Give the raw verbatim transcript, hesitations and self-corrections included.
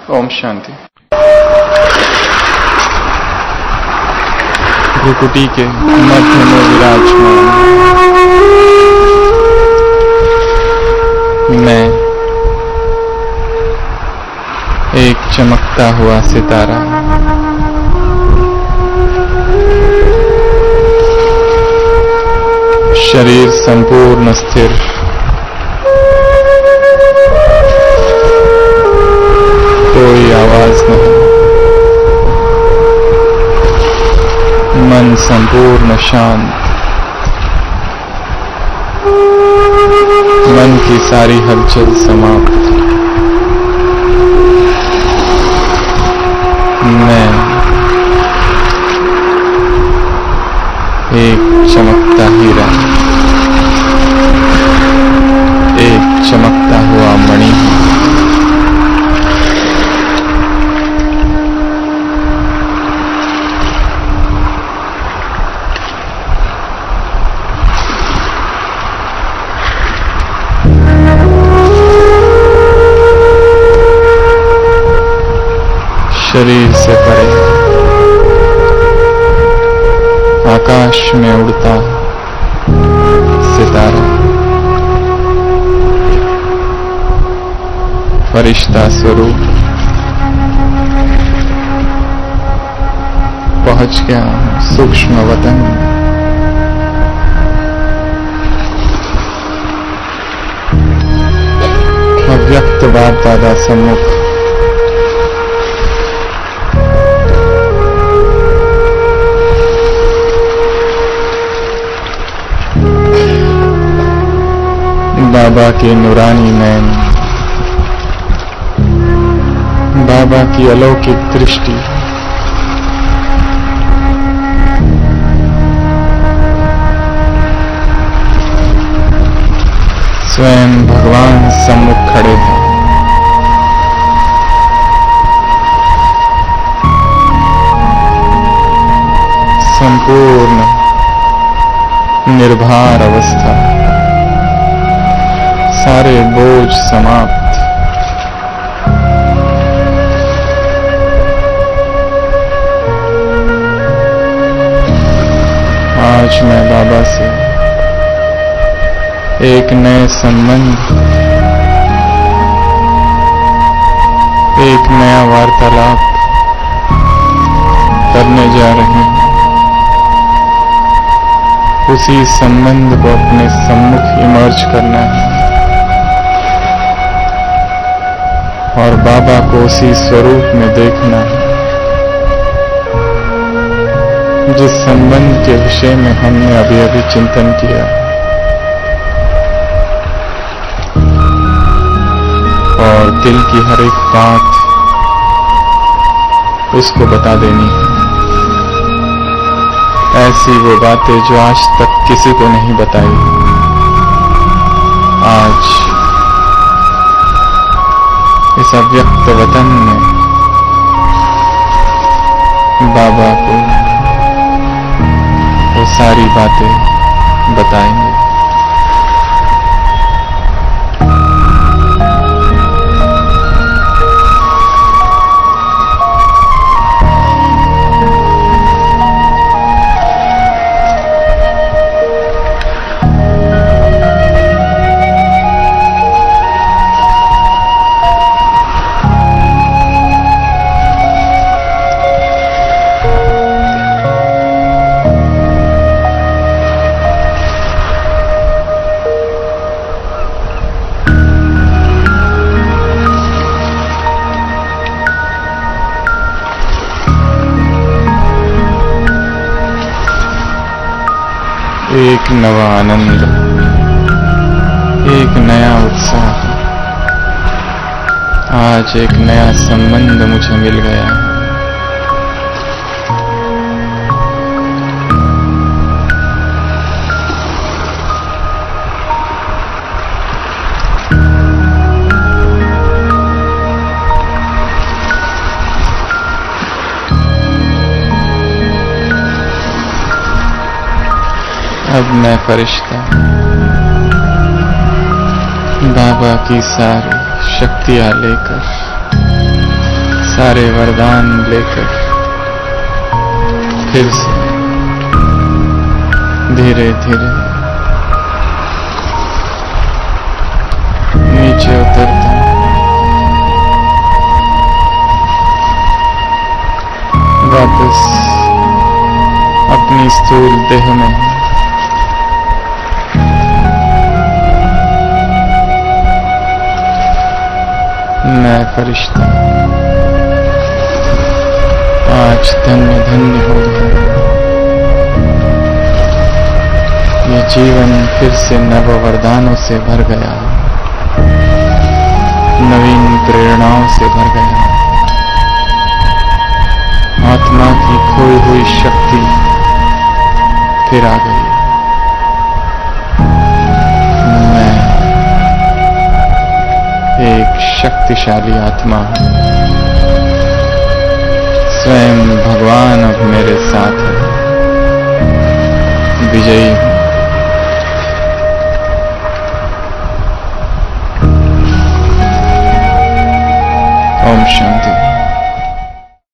ओम शांति। भ्रुकुटी के मध्य में विराजमान मैं एक चमकता हुआ सितारा, शरीर संपूर्ण स्थिर, कोई आवाज नहीं, मन संपूर्ण शांत, मन की सारी हलचल समाप्त। मैं एक चमकता हीरा, एक चमकता हुआ मणि, शरीर से परे आकाश में उड़ता सितारा, फरिश्ता स्वरूप पहुंच गया सूक्ष्म वतन। अव्यक्त बाप दादा सम्मुख बाबा के नूरानी नैन, बाबा की अलौकिक दृष्टि, स्वयं भगवान सम्मुख खड़े हैं। संपूर्ण निर्भर अवस्था, सारे बोझ समाप्त। आज मैं बाबा से एक नए संबंध, एक नया वार्तालाप करने जा रही हूं। उसी संबंध को अपने सम्मुख इमर्ज करना है और बाबा को उसी स्वरूप में देखना है जिस संबंध के विषय में हमने अभी अभी चिंतन किया, और दिल की हर एक बात उसको बता देनी है। ऐसी वो बातें जो आज तक किसी को नहीं बताई, आज इस अव्यक्त वतन में बाबा को वो सारी बातें बताएंगे। एक नवा आनंद, एक नया उत्साह, आज एक नया संबंध मुझे मिल गया है। अब मैं फरिश्ता बाबा की सारी शक्तियां लेकर सारे वरदान लेकर फिर से धीरे धीरे नीचे उतरता वापस अपनी स्थूल देह में मैं फरिश्ता आज धन्य धन्य हो गया। ये जीवन फिर से नव वरदानों से भर गया, नवीन प्रेरणाओं से भर गया। आत्मा की खोई हुई शक्ति फिर आ गई। मैं एक शक्तिशाली आत्मा हूं। स्वयं भगवान अब मेरे साथ है। विजयी हूं। ओम शांति।